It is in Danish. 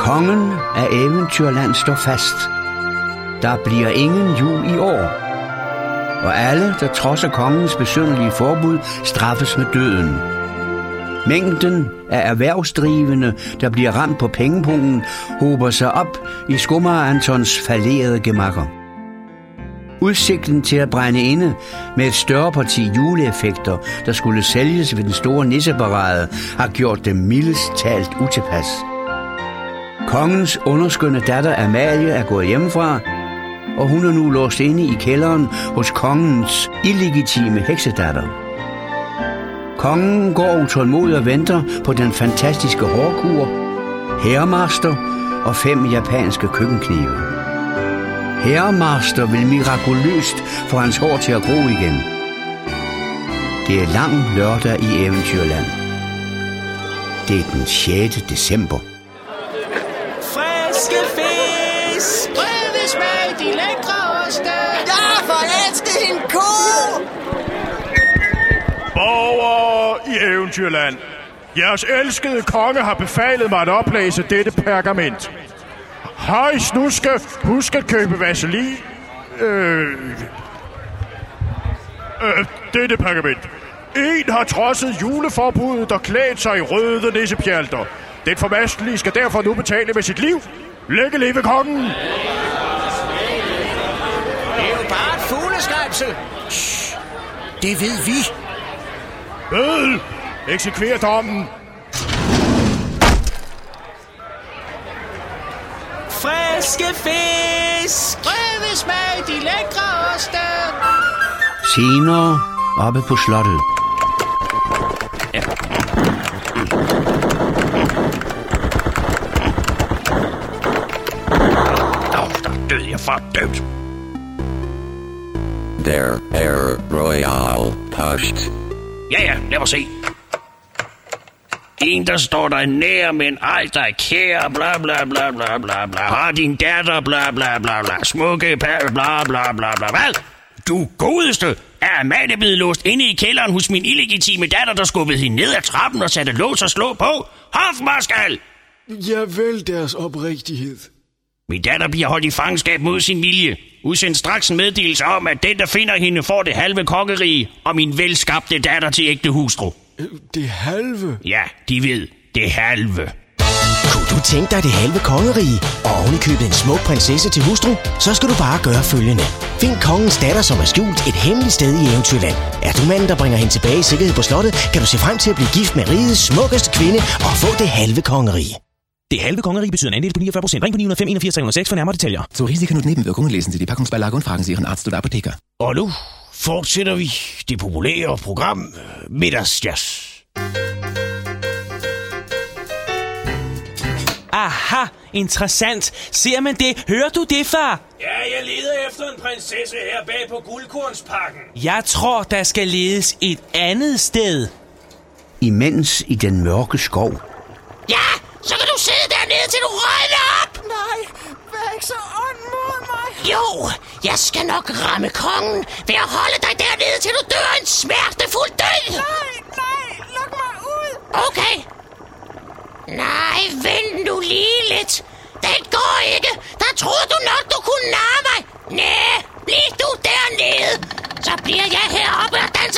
Kongen af Eventyrland står fast. Der bliver ingen jul i år. Og alle, der trodser kongens besynderlige forbud, straffes med døden. Mængden af erhvervsdrivende, der bliver ramt på pengepungen, hober sig op i Skummer Antons fallerede gemakker. Udsigten til at brænde inde med et større parti juleeffekter, der skulle sælges ved den store nisseparade, har gjort dem mildest talt utilpas. Kongens underskønne datter Amalie er gået hjemmefra, og hun er nu låst inde i kælderen hos kongens illegitime heksedatter. Kongen går utålmodig og venter på den fantastiske hårkur, Hærmaster og 5 japanske køkkenknive. Hærmaster vil mirakuløst få hans hår til at gro igen. Det er lang lørdag i Eventyrland. Det er den 6. december. Friske fisk! Røde smag, de lækre oste! Jeg forelsker en ko! Borgere i Eventyrland. Jeres elskede konge har befalet mig at oplæse dette pergament. Hejs, nu skal husk at købe vaseline. Dette pergament. En har trodset juleforbuddet og klædt sig i røde nissepjalter. Den formastelige skal derfor nu betale med sit liv. Længe leve kongen! Det er jo bare et fugleskræbsel. Det ved vi. Bødel! Eksekver dommen! Friske fisk! Røde smag, de lækre oste! Senere oppe på slottet. Der død jeg for dømt. Der Royal Post. Ja, lad mig se. En, der står dig nær, men alt dig kære, bla bla bla bla bla bla. Har din datter, bla bla bla bla. Smukke, bla bla bla bla. Hvad? Du godeste! Er Amalie blevet låst inde i kælderen hos min illegitime datter, der skubbede hende ned ad trappen og satte lås og slå på? Hofmarskal! Ja vel, deres oprigtighed. Min datter bliver holdt i fangenskab mod sin vilje. Udsend straks en meddelelse om, at den, der finder hende, får det halve kongerige, og min velskabte datter til ægte hustru. Det halve? Ja, de ved. Det halve. Kunne du tænke dig det halve kongerige, og ovenikøbet en smuk prinsesse til hustru? Så skal du bare gøre følgende. Find kongens datter, som er skjult et hemmeligt sted i Eventyrland. Er du manden, der bringer hende tilbage i sikkerhed på slottet, kan du se frem til at blive gift med rigets smukkeste kvinde og få det halve kongerige. Det halve kongerige betyder en andel på 49%. Ring på 905 81 306 for nærmere detaljer. Zu Risiken und Nebenwirkungen lesen Sie die Packungsbeilage und fragen Sie Ihren Arzt oder Apotheker. Og nu fortsætter vi det populære program Middagsjazz. Aha, interessant. Ser man det? Hører du det, far? Ja, jeg leder efter en prinsesse her bag på guldkornspakken. Jeg tror, der skal ledes et andet sted. Imens i den mørke skov. Ja, så kan du sidde dernede, til du rødner op! Nej, vær ikke så ond mod mig. Jo, jeg skal nok ramme kongen ved at holde dig dernede, til du dør en smertefuld død! Nej, luk mig ud! Okay. Nej, vent nu lige lidt. Den går ikke. Der troede du nok, du kunne narre mig. Næh, bliv du dernede. Så bliver jeg heroppe og danser